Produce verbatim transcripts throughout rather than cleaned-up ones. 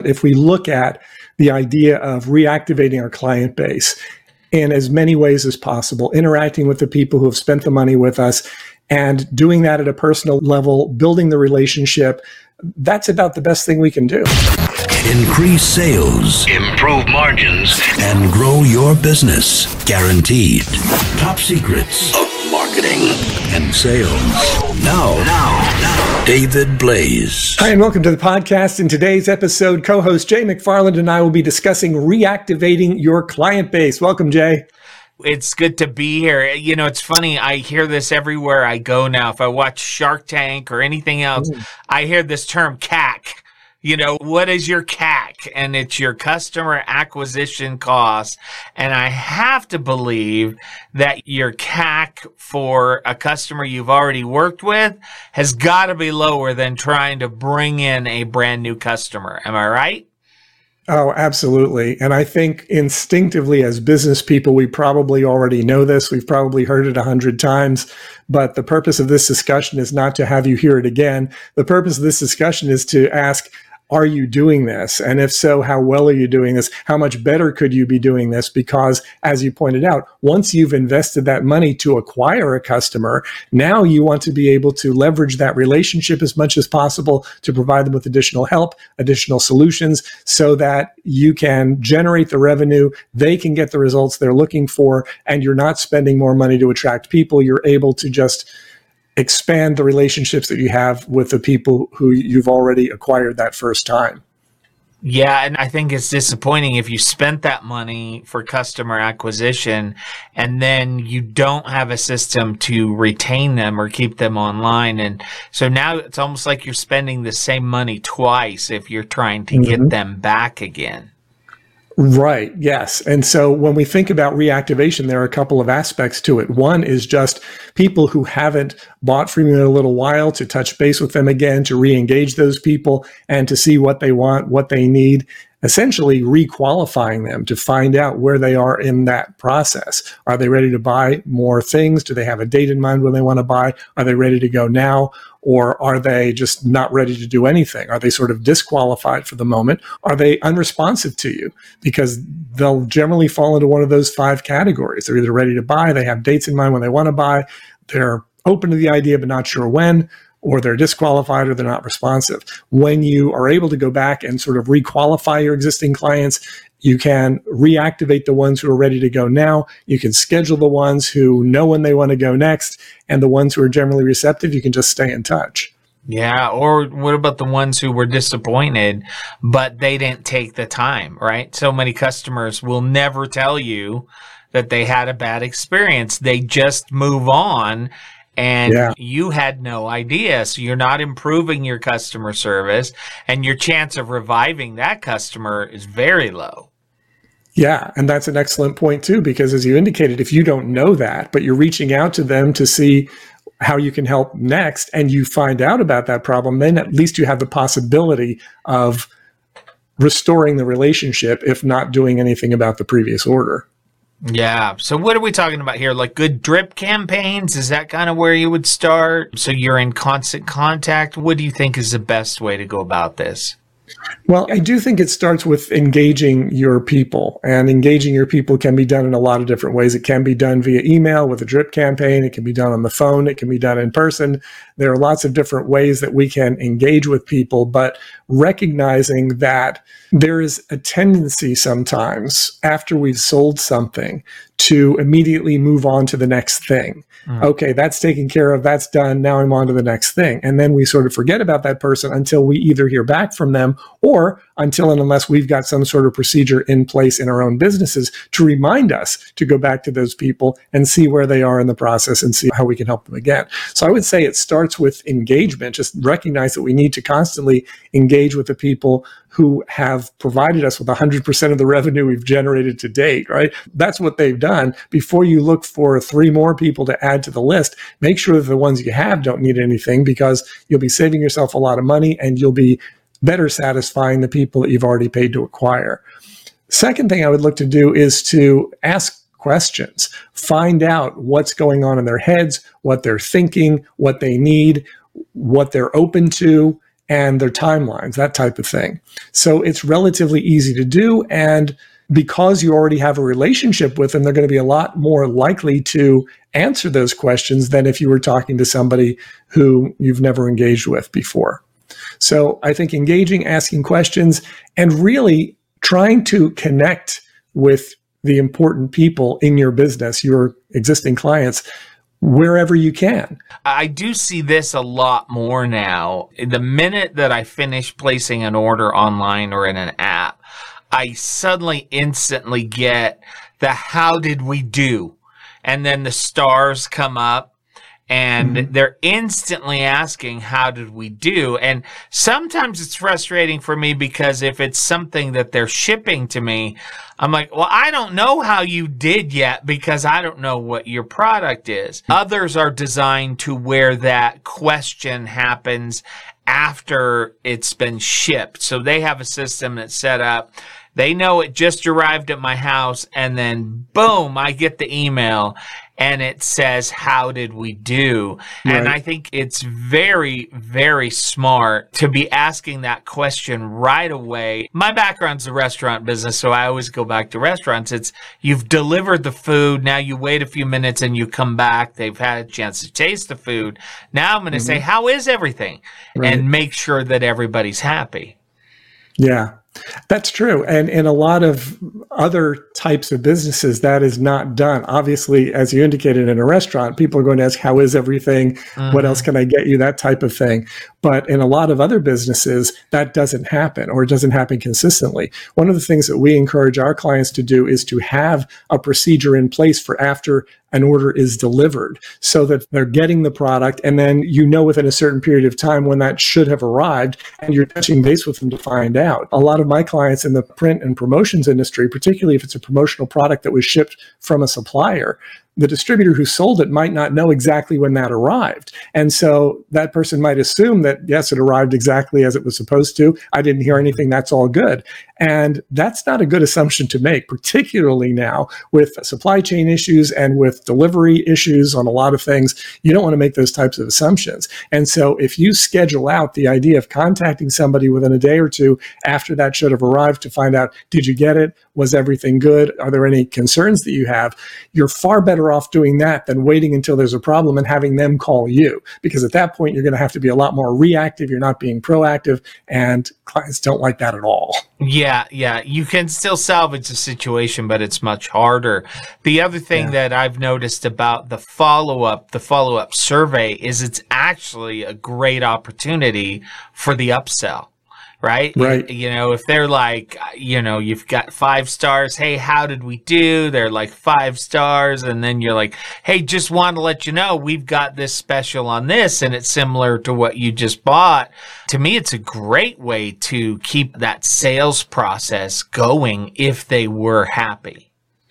If we look at the idea of reactivating our client base in as many ways as possible, interacting with the people who have spent the money with us and doing that at a personal level, building the relationship, that's about the best thing we can do. Increase sales, improve margins, and grow your business. Guaranteed. Top secrets of marketing and sales. Now, now, now, David Blaise. Hi, and welcome to the podcast. In today's episode, co-host Jay McFarland and I will be discussing reactivating your client base. Welcome, Jay. It's good to be here. You know, it's funny. I hear this everywhere I go now. If I watch Shark Tank or anything else, Ooh. I hear this term C A C. You know, what is your C A C? And it's your customer acquisition cost. And I have to believe that your C A C for a customer you've already worked with has got to be lower than trying to bring in a brand new customer. Am I right? Oh, absolutely. And I think instinctively as business people, we probably already know this. We've probably heard it a hundred times, but the purpose of this discussion is not to have you hear it again. The purpose of this discussion is to ask, are you doing this? And if so, how well are you doing this? How much better could you be doing this? Because as you pointed out, once you've invested that money to acquire a customer, now you want to be able to leverage that relationship as much as possible to provide them with additional help, additional solutions, so that you can generate the revenue, they can get the results they're looking for, and you're not spending more money to attract people. You're able to just expand the relationships that you have with the people who you've already acquired that first time. Yeah, and I think it's disappointing if you spent that money for customer acquisition and then you don't have a system to retain them or keep them online. And so now it's almost like you're spending the same money twice if you're trying to mm-hmm. get them back again. Right. Yes. And so when we think about reactivation, there are a couple of aspects to it. One is just people who haven't bought from you in a little while, to touch base with them again, to re-engage those people and to see what they want, what they need, essentially re-qualifying them to find out where they are in that process. Are they ready to buy more things? Do they have a date in mind when they want to buy? Are they ready to go now? Or are they just not ready to do anything? Are they sort of disqualified for the moment? Are they unresponsive to you? Because they'll generally fall into one of those five categories. They're either ready to buy, they have dates in mind when they want to buy, they're open to the idea but not sure when, or they're disqualified, or they're not responsive. When you are able to go back and sort of re-qualify your existing clients, you can reactivate the ones who are ready to go now. You can schedule the ones who know when they want to go next, and the ones who are generally receptive, you can just stay in touch. Yeah, or what about the ones who were disappointed, but they didn't take the time, right? So many customers will never tell you that they had a bad experience. They just move on. And yeah. you had no idea. So you're not improving your customer service, and your chance of reviving that customer is very low. Yeah. And that's an excellent point too, because as you indicated, if you don't know that, but you're reaching out to them to see how you can help next, and you find out about that problem, then at least you have the possibility of restoring the relationship, if not doing anything about the previous order. Yeah. So what are we talking about here? Like good drip campaigns? Is that kind of where you would start? So you're in constant contact. What do you think is the best way to go about this? Well, I do think it starts with engaging your people, and engaging your people can be done in a lot of different ways. It can be done via email with a drip campaign. It can be done on the phone. It can be done in person. There are lots of different ways that we can engage with people, but recognizing that there is a tendency sometimes after we've sold something to immediately move on to the next thing. Mm. Okay, that's taken care of. That's done. Now I'm on to the next thing. And then we sort of forget about that person until we either hear back from them, or until and unless we've got some sort of procedure in place in our own businesses to remind us to go back to those people and see where they are in the process and see how we can help them again. So I would say it starts with engagement. Just recognize that we need to constantly engage with the people who have provided us with one hundred percent of the revenue we've generated to date, right? That's what they've done. Before you look for three more people to add to the list, make sure that the ones you have don't need anything, because you'll be saving yourself a lot of money and you'll be better satisfying the people that you've already paid to acquire. Second thing I would look to do is to ask questions. Find out what's going on in their heads, what they're thinking, what they need, what they're open to, and their timelines, that type of thing. So it's relatively easy to do. And because you already have a relationship with them, they're going to be a lot more likely to answer those questions than if you were talking to somebody who you've never engaged with before. So I think engaging, asking questions, and really trying to connect with the important people in your business, your existing clients, wherever you can. I do see this a lot more now. The minute that I finish placing an order online or in an app, I suddenly instantly get the how did we do? And then the stars come up and mm-hmm. they're instantly asking, how did we do? And sometimes it's frustrating for me because if it's something that they're shipping to me, I'm like, well, I don't know how you did yet because I don't know what your product is. Others are designed to where that question happens after it's been shipped. So they have a system that's set up. They know it just arrived at my house, and then boom, I get the email and it says, how did we do? Right. And I think it's very, very smart to be asking that question right away. My background's the restaurant business, so I always go back to restaurants. It's you've delivered the food. Now you wait a few minutes and you come back. They've had a chance to taste the food. Now I'm going to mm-hmm. say, how is everything? Right. And make sure that everybody's happy. Yeah. That's true. And in a lot of other types of businesses, that is not done. Obviously, as you indicated, in a restaurant, people are going to ask, how is everything? Mm-hmm. What else can I get you? That type of thing. But in a lot of other businesses, that doesn't happen, or it doesn't happen consistently. One of the things that we encourage our clients to do is to have a procedure in place for after an order is delivered, so that they're getting the product, and then you know within a certain period of time when that should have arrived, and you're touching base with them to find out. A lot of my clients in the print and promotions industry, particularly if it's a promotional product that was shipped from a supplier, the distributor who sold it might not know exactly when that arrived. And so that person might assume that, yes, it arrived exactly as it was supposed to. I didn't hear anything. That's all good. And that's not a good assumption to make, particularly now with supply chain issues and with delivery issues on a lot of things. You don't want to make those types of assumptions. And so if you schedule out the idea of contacting somebody within a day or two after that should have arrived to find out, did you get it? Was everything good? Are there any concerns that you have? You're far better off doing that than waiting until there's a problem and having them call you. Because at that point, you're going to have to be a lot more reactive. You're not being proactive, and clients don't like that at all. Yeah, yeah. You can still salvage the situation, but it's much harder. The other thing yeah. that I've noticed about the follow-up, the follow-up survey, is it's actually a great opportunity for the upsell. Right? Right. You, you know, if they're like, you know, you've got five stars. Hey, how did we do? They're like five stars. And then you're like, hey, just want to let you know, we've got this special on this, and it's similar to what you just bought. To me, it's a great way to keep that sales process going if they were happy.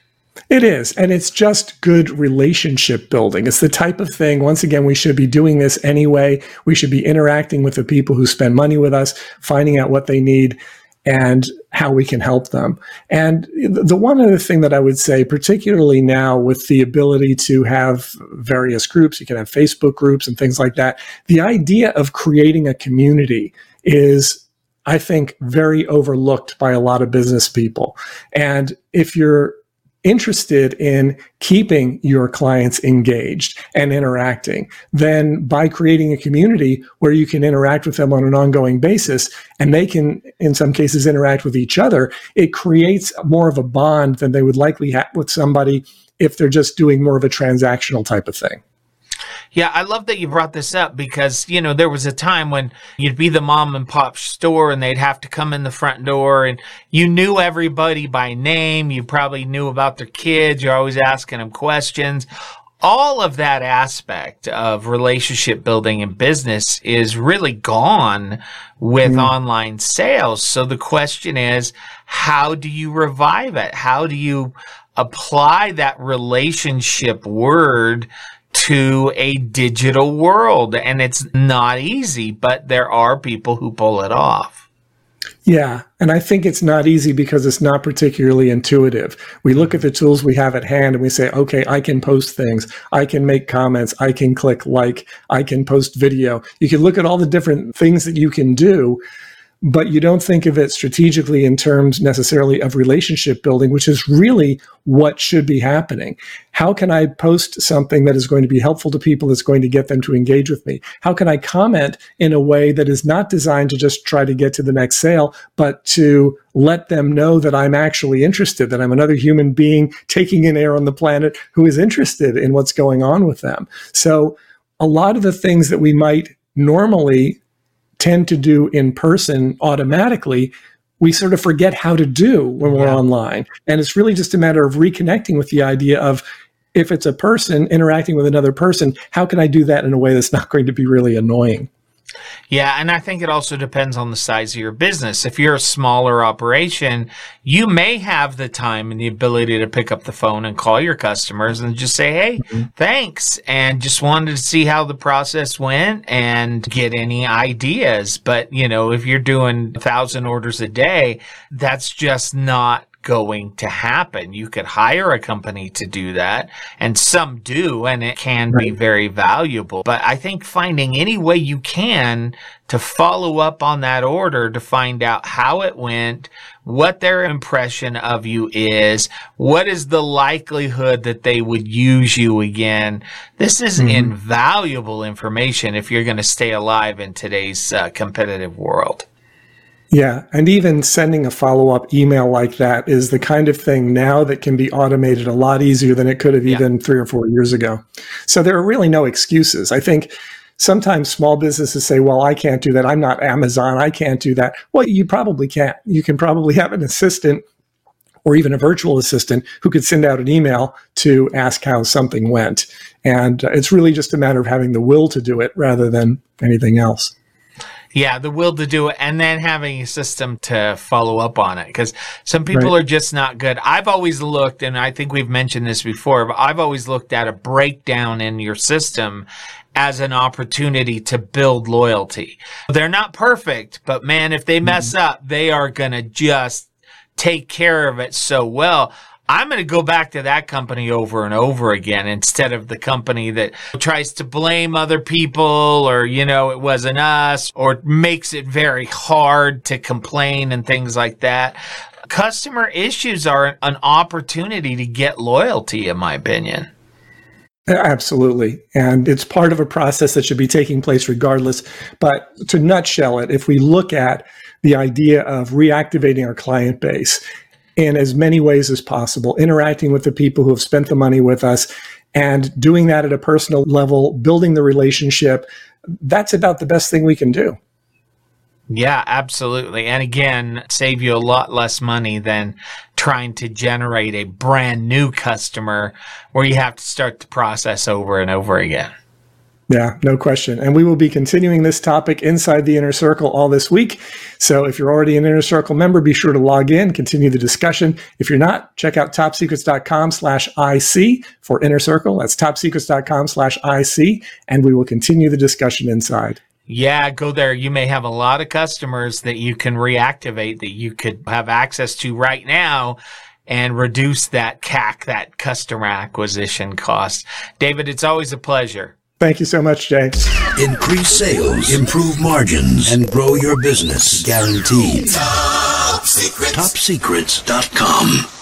It is. And it's just good relationship building. It's the type of thing, once again, we should be doing this anyway. We should be interacting with the people who spend money with us, finding out what they need and how we can help them. And the one other thing that I would say, particularly now with the ability to have various groups, you can have Facebook groups and things like that. The idea of creating a community is, I think, very overlooked by a lot of business people. And if you're interested in keeping your clients engaged and interacting, then by creating a community where you can interact with them on an ongoing basis, and they can, in some cases, interact with each other, it creates more of a bond than they would likely have with somebody if they're just doing more of a transactional type of thing. Yeah, I love that you brought this up because, you know, there was a time when you'd be the mom and pop store and they'd have to come in the front door and you knew everybody by name. You probably knew about their kids. You're always asking them questions. All of that aspect of relationship building in business is really gone with mm-hmm. online sales. So the question is, how do you revive it? How do you apply that relationship word to a digital world? And it's not easy, but there are people who pull it off. Yeah. And I think it's not easy because it's not particularly intuitive. We look at the tools we have at hand and we say, okay, I can post things. I can make comments. I can click like. I can post video. You can look at all the different things that you can do, but you don't think of it strategically in terms necessarily of relationship building, which is really what should be happening. How can I post something that is going to be helpful to people, that's going to get them to engage with me? How can I comment in a way that is not designed to just try to get to the next sale, but to let them know that I'm actually interested, that I'm another human being taking in air on the planet who is interested in what's going on with them? So a lot of the things that we might normally tend to do in person automatically, we sort of forget how to do when we're yeah. online. And it's really just a matter of reconnecting with the idea of, if it's a person interacting with another person, how can I do that in a way that's not going to be really annoying? Yeah, and I think it also depends on the size of your business. If you're a smaller operation, you may have the time and the ability to pick up the phone and call your customers and just say, hey, mm-hmm. thanks, and just wanted to see how the process went and get any ideas. But, you know, if you're doing a thousand orders a day, that's just not going to happen. You could hire a company to do that, and some do, and it can right. be very valuable. But I think finding any way you can to follow up on that order to find out how it went, what their impression of you is, what is the likelihood that they would use you again. This is mm-hmm. invaluable information if you're going to stay alive in today's uh, competitive world. Yeah, and even sending a follow-up email like that is the kind of thing now that can be automated a lot easier than it could have yeah. even three or four years ago. So there are really no excuses. I think sometimes small businesses say, well, I can't do that. I'm not Amazon. I can't do that. Well, you probably can't. You can probably have an assistant or even a virtual assistant who could send out an email to ask how something went. And uh, it's really just a matter of having the will to do it rather than anything else. Yeah, the will to do it, and then having a system to follow up on it, because some people right. are just not good. I've always looked, and I think we've mentioned this before, but I've always looked at a breakdown in your system as an opportunity to build loyalty. They're not perfect, but man, if they mess mm-hmm. up, they are going to just take care of it so well. I'm going to go back to that company over and over again instead of the company that tries to blame other people or, you know, it wasn't us, or makes it very hard to complain and things like that. Customer issues are an opportunity to get loyalty, in my opinion. Absolutely. And it's part of a process that should be taking place regardless. But to nutshell it, if we look at the idea of reactivating our client base in as many ways as possible, interacting with the people who have spent the money with us and doing that at a personal level, building the relationship, that's about the best thing we can do. Yeah, absolutely. And again, save you a lot less money than trying to generate a brand new customer where you have to start the process over and over again. Yeah, no question. And we will be continuing this topic inside the Inner Circle all this week. So if you're already an Inner Circle member, be sure to log in, continue the discussion. If you're not, check out topsecrets.com slash IC for Inner Circle. That's topsecrets.com slash IC, and we will continue the discussion inside. Yeah, go there. You may have a lot of customers that you can reactivate that you could have access to right now and reduce that C A C, that customer acquisition cost. David, it's always a pleasure. Thank you so much, Jay. Increase sales, improve margins, and grow your business. Guaranteed. Top Secrets. top secrets dot com